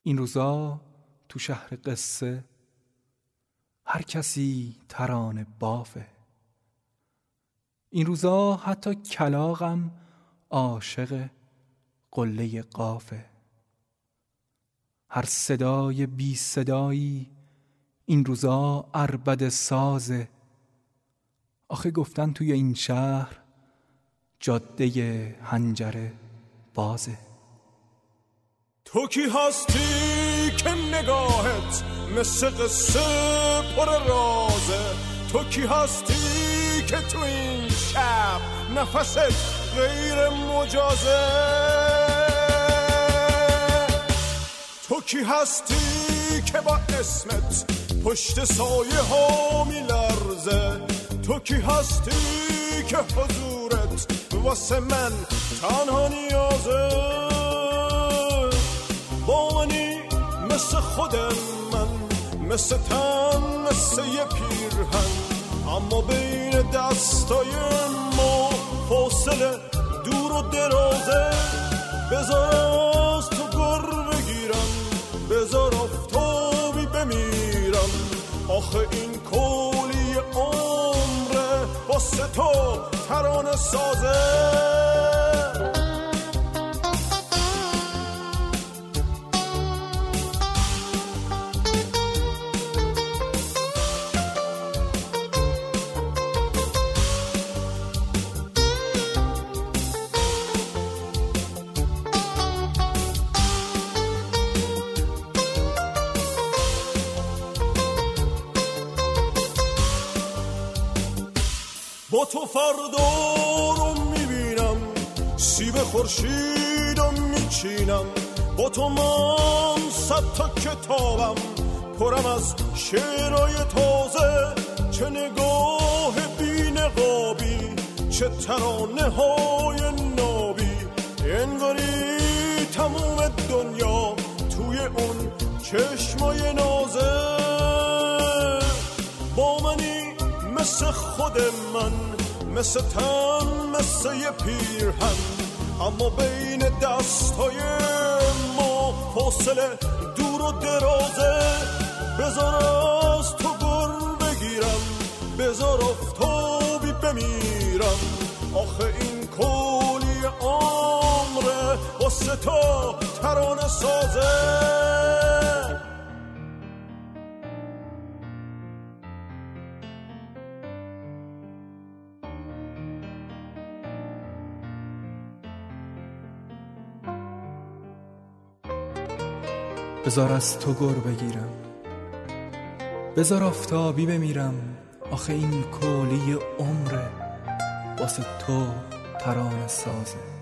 این روزا تو شهر قصه هر کسی ترانه بافه. این روزا حتی کلاغم عاشق قله قافه. هر صدای بی صدایی این روزا عربده سازه. آخه گفتن توی این شهر جاده حنجره بازه. تو کی هستی که نگاهت مثل قصه پر رازه؟ تو کی هستی که تو این شب نفست غیر مجازه؟ تو کی هستی که با اسمت پشت سایه ها میلرزه؟ تو کی هستی که حضورت واسه من تنها نیازه؟ با منی مثل خود من، مثل تن، مثل یه پیرهن، اما بین دستای ما فاصله دور و درازه. بذار از تو گر بگیرم، بذار آفتابی بمیرم، آخه این کلی عمره واسه تو ترانه سازه. با تو فردا رو میبینم، سیب خورشیدو میچینم، با تو من 100 تا کتابم پرم از شعرهای تازه. چه نگاه بی نقابی، چه ترانه های نابی، انگاری تموم دنیا توی اون چشمای نازه. با منی مثل خود من، مثل تن، مثل یه پیرهن، اما بین دستای ما فاصله دور و درازه. بذار از تو گر بگیرم، بذار آفتابی بمیرم، آخه این کلی عمره واسه تو ترانه سازه. بذار از تو گر بگیرم، بذار آفتابی بمیرم، آخه این کلی عمره واسه تو ترانه سازه.